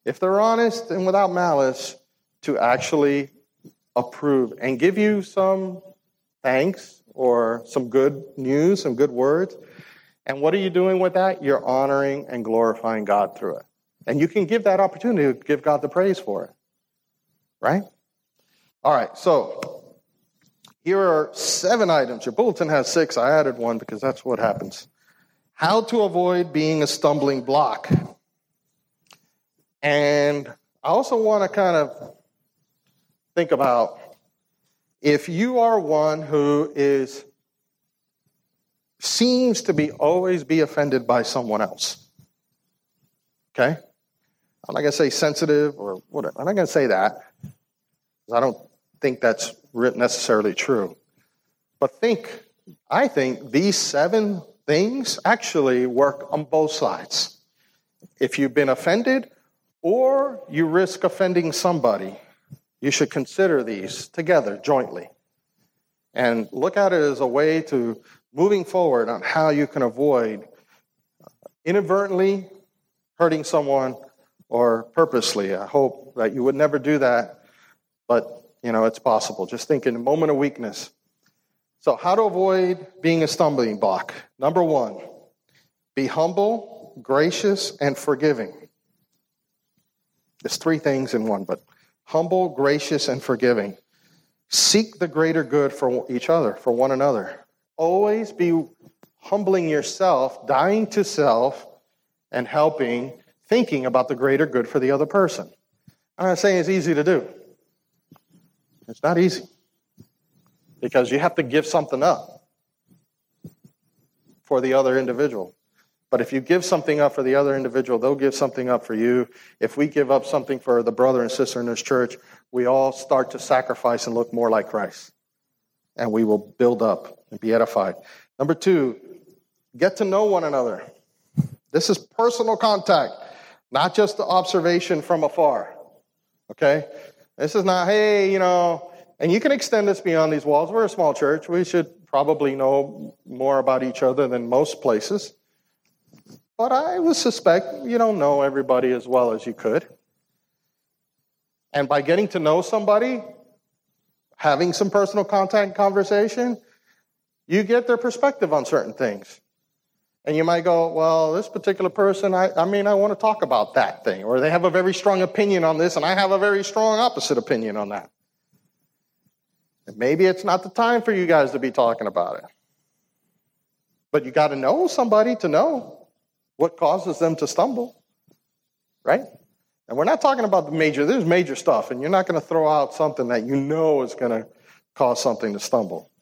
if they're honest and without malice, to actually approve and give you some thanks or some good news, some good words. And what are you doing with that? You're honoring and glorifying God through it. And you can give that opportunity to give God the praise for it. Right? All right, so here are 7 items. Your bulletin has 6. I added 1 because that's what happens. How to avoid being a stumbling block. And I also want to kind of think about if you are one who seems to always be offended by someone else. Okay? I'm not going to say sensitive or whatever. I'm not going to say that. I don't think that's necessarily true. But I think these 7 things actually work on both sides. If you've been offended or you risk offending somebody, you should consider these together, jointly. And look at it as a way to moving forward on how you can avoid inadvertently hurting someone or purposely. I hope that you would never do that. But, it's possible. Just think in a moment of weakness. So how to avoid being a stumbling block. Number 1, be humble, gracious, and forgiving. There's 3 things in one, but humble, gracious, and forgiving. Seek the greater good for each other, for one another. Always be humbling yourself, dying to self, and thinking about the greater good for the other person. I'm not saying it's easy to do. It's not easy because you have to give something up for the other individual. But if you give something up for the other individual, they'll give something up for you. If we give up something for the brother and sister in this church, we all start to sacrifice and look more like Christ. And we will build up and be edified. Number 2, get to know one another. This is personal contact, not just the observation from afar. Okay? This is not, hey, and you can extend this beyond these walls. We're a small church. We should probably know more about each other than most places. But I would suspect you don't know everybody as well as you could. And by getting to know somebody, having some personal contact and conversation, you get their perspective on certain things. And you might go, well, this particular person, I want to talk about that thing. Or they have a very strong opinion on this, and I have a very strong opposite opinion on that. And maybe it's not the time for you guys to be talking about it. But you got to know somebody to know what causes them to stumble. Right? And we're not talking about there's major stuff, and you're not going to throw out something that you know is going to cause someone to stumble.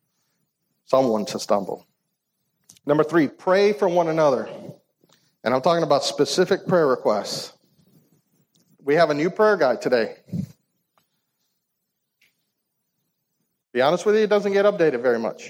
Number 3, pray for one another. And I'm talking about specific prayer requests. We have a new prayer guide today. Be honest with you, it doesn't get updated very much.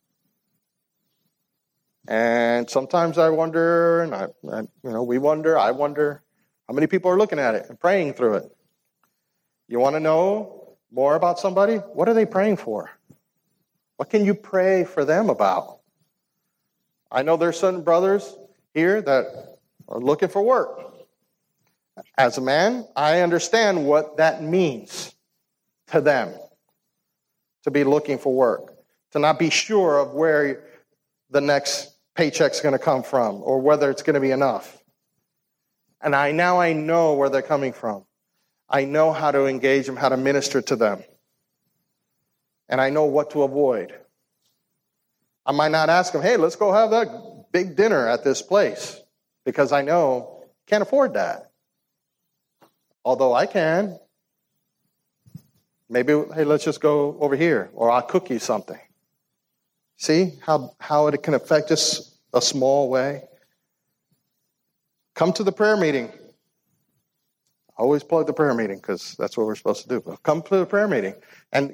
And sometimes I wonder, and we wonder, I wonder, how many people are looking at it and praying through it? You want to know more about somebody? What are they praying for? What can you pray for them about? I know there's certain brothers here that are looking for work. As a man, I understand what that means to them, to be looking for work, to not be sure of where the next paycheck's going to come from or whether it's going to be enough. And I know where they're coming from. I know how to engage them, how to minister to them. And I know what to avoid. I might not ask them, hey, let's go have that big dinner at this place, because I know can't afford that. Although I can. Maybe, hey, let's just go over here, or I'll cook you something. See how it can affect us a small way? Come to the prayer meeting. I always plug the prayer meeting because that's what we're supposed to do. But come to the prayer meeting. And,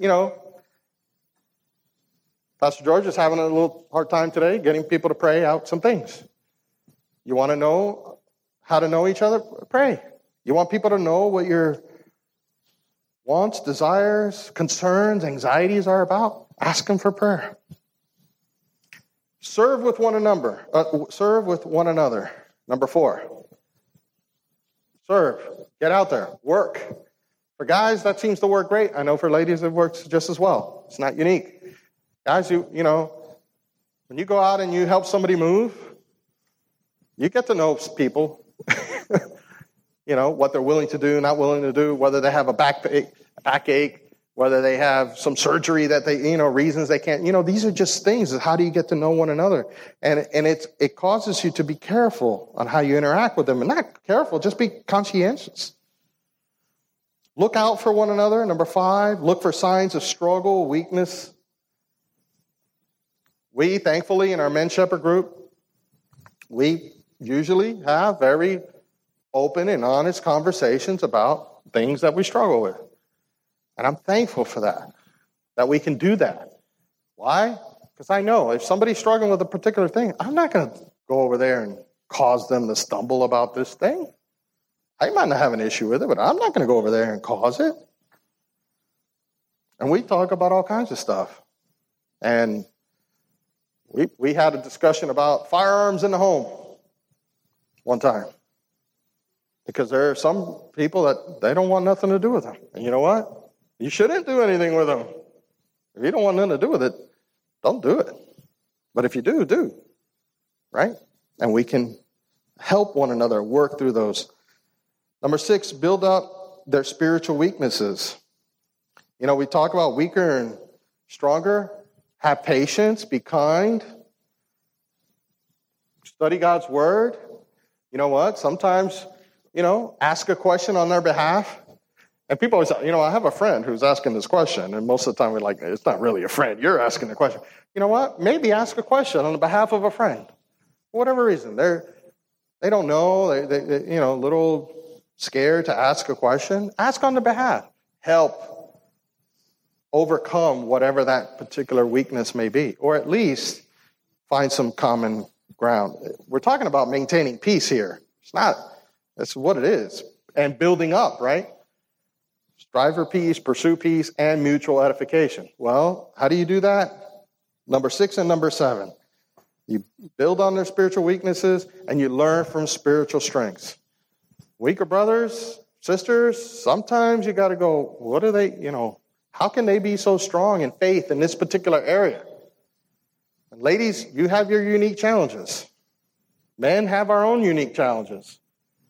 Pastor George is having a little hard time today getting people to pray out some things. You want to know how to know each other? Pray. You want people to know what your wants, desires, concerns, anxieties are about? Ask them for prayer. Serve with one another. Number 4. serve, get out there, work. For guys, that seems to work great. I know for ladies, it works just as well. It's not unique. Guys, you know, when you go out and you help somebody move, you get to know people. You know, what they're willing to do, not willing to do, whether they have a backache, whether they have some surgery that they, you know, reasons they can't. You know, these are just things. How do you get to know one another? And it causes you to be careful on how you interact with them. And not careful, just be conscientious. Look out for one another. Number 5, look for signs of struggle, weakness. We, thankfully, in our Men Shepherd group, we usually have very open and honest conversations about things that we struggle with. And I'm thankful for that we can do that. Why? Because I know if somebody's struggling with a particular thing, I'm not going to go over there and cause them to stumble about this thing. I might not have an issue with it, but I'm not going to go over there and cause it. And we talk about all kinds of stuff. And we had a discussion about firearms in the home one time. Because there are some people that they don't want nothing to do with them. And you know what? You shouldn't do anything with them. If you don't want nothing to do with it, don't do it. But if you do, do. Right? And we can help one another work through those. Number 6, build up their spiritual weaknesses. You know, we talk about weaker and stronger. Have patience, be kind. Study God's word. You know what? Sometimes, you know, ask a question on their behalf. And people always say, you know, I have a friend who's asking this question. And most of the time we're like, it's not really a friend. You're asking the question. You know what? Maybe ask a question on the behalf of a friend. For whatever reason. They don't know. They you know, a little scared to ask a question. Ask on their behalf. Help overcome whatever that particular weakness may be. Or at least find some common ground. We're talking about maintaining peace here. That's what it is. And building up, right? Strive for peace, pursue peace, and mutual edification. Well, how do you do that? Number 6 and number 7. You build on their spiritual weaknesses, and you learn from spiritual strengths. Weaker brothers, sisters, sometimes you got to go, what are they, you know, how can they be so strong in faith in this particular area? And ladies, you have your unique challenges. Men have our own unique challenges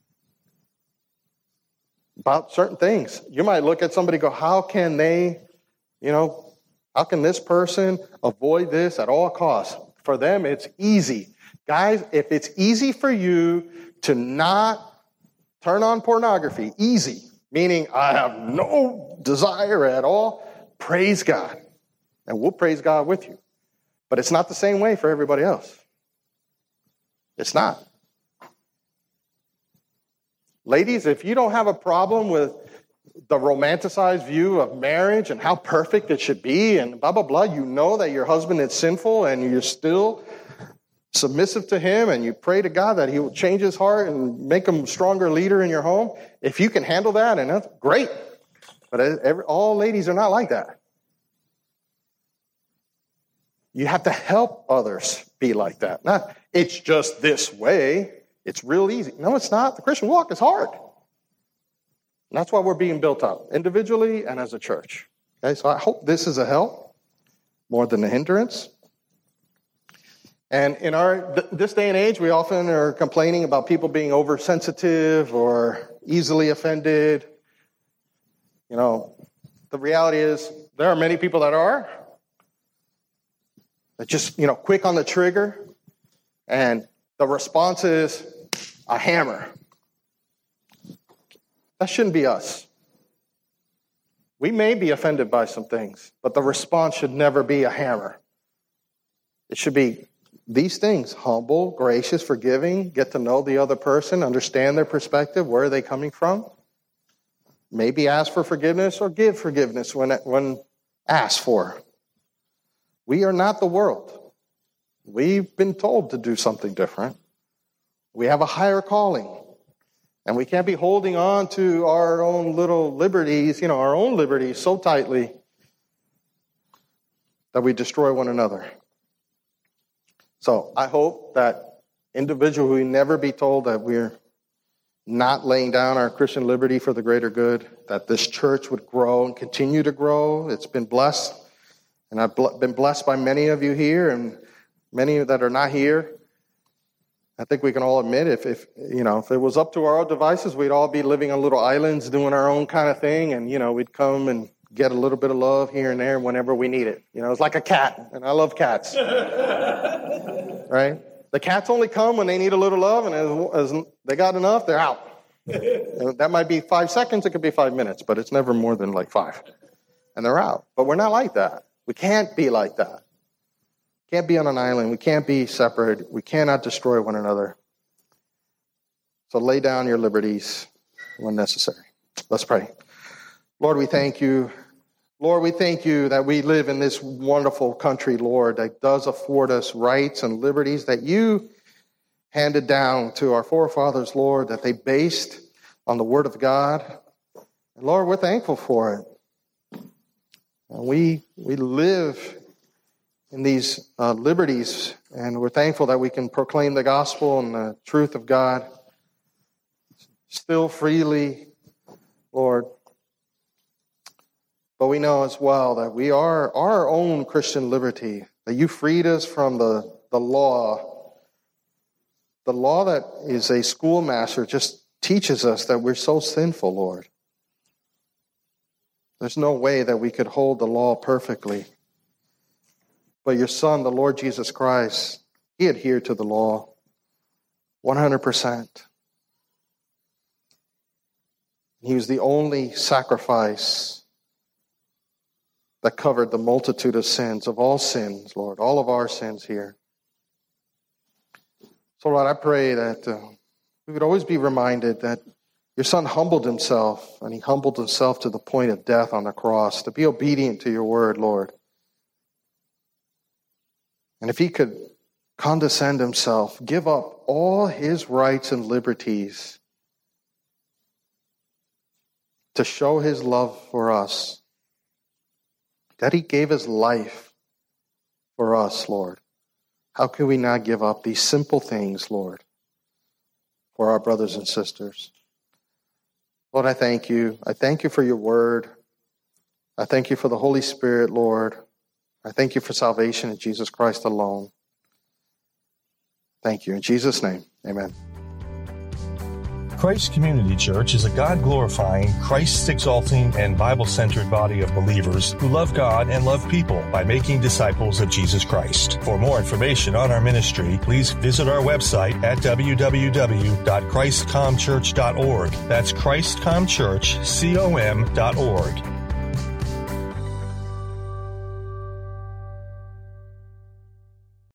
about certain things. You might look at somebody and go, how can they, you know, how can this person avoid this at all costs? For them, it's easy. Guys, if it's easy for you to not turn on pornography, easy, meaning I have no desire at all, praise God. And we'll praise God with you. But it's not the same way for everybody else. It's not. Ladies, if you don't have a problem with the romanticized view of marriage and how perfect it should be and blah, blah, blah, you know that your husband is sinful and you're still submissive to him and you pray to God that he will change his heart and make him a stronger leader in your home. If you can handle that, and that's great. But all ladies are not like that. You have to help others be like that. Not, it's just this way. It's real easy. No, it's not. The Christian walk is hard. And that's why we're being built up, individually and as a church. Okay, so I hope this is a help more than a hindrance. And in this day and age, we often are complaining about people being oversensitive or easily offended. You know, the reality is there are many people that are just, you know, quick on the trigger, and the response is a hammer. That shouldn't be us. We may be offended by some things, but the response should never be a hammer. It should be these things: humble, gracious, forgiving, get to know the other person, understand their perspective, where are they coming from. Maybe ask for forgiveness or give forgiveness when asked for. We are not the world. We've been told to do something different. We have a higher calling. And we can't be holding on to our own little liberties, you know, our own liberties so tightly that we destroy one another. So I hope that individually we never be told that we're, not laying down our Christian liberty for the greater good, that this church would grow and continue to grow. It's been blessed, and I've been blessed by many of you here and many that are not here. I think we can all admit if it was up to our own devices, we'd all be living on little islands doing our own kind of thing, and, we'd come and get a little bit of love here and there whenever we need it. It's like a cat, and I love cats. Right? The cats only come when they need a little love, and as they got enough, they're out. That might be 5 seconds, it could be 5 minutes, but it's never more than like 5. And they're out. But we're not like that. We can't be like that. Can't be on an island. We can't be separate. We cannot destroy one another. So lay down your liberties when necessary. Let's pray. Lord, we thank you. Lord, we thank you that we live in this wonderful country, Lord, that does afford us rights and liberties that you handed down to our forefathers, Lord, that they based on the Word of God. And Lord, we're thankful for it. And we live in these liberties, and we're thankful that we can proclaim the gospel and the truth of God still freely, Lord. But we know as well that we are our own Christian liberty, that you freed us from the law. The law that is a schoolmaster just teaches us that we're so sinful, Lord. There's no way that we could hold the law perfectly. But your Son, the Lord Jesus Christ, he adhered to the law 100%. He was the only sacrifice that covered the multitude of sins, of all sins, Lord, all of our sins here. So, Lord, I pray that we would always be reminded that your Son humbled himself, and he humbled himself to the point of death on the cross, to be obedient to your word, Lord. And if he could condescend himself, give up all his rights and liberties to show his love for us, that he gave his life for us, Lord, how can we not give up these simple things, Lord, for our brothers and sisters? Lord, I thank you. I thank you for your word. I thank you for the Holy Spirit, Lord. I thank you for salvation in Jesus Christ alone. Thank you. In Jesus' name, amen. Christ Community Church is a God-glorifying, Christ-exalting, and Bible-centered body of believers who love God and love people by making disciples of Jesus Christ. For more information on our ministry, please visit our website at www.christcomchurch.org. That's christcomchurch.com.org.